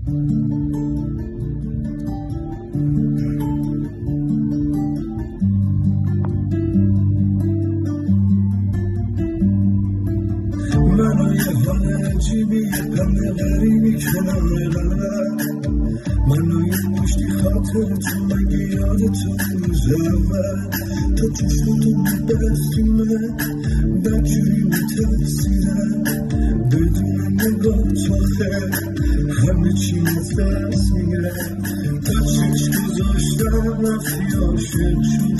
منو یه حال عجیبی یه غم غریبی کنار قلبم منو یه مشتی خاطر تو مگه یاد تو روز اول تو چشمتو میبستی من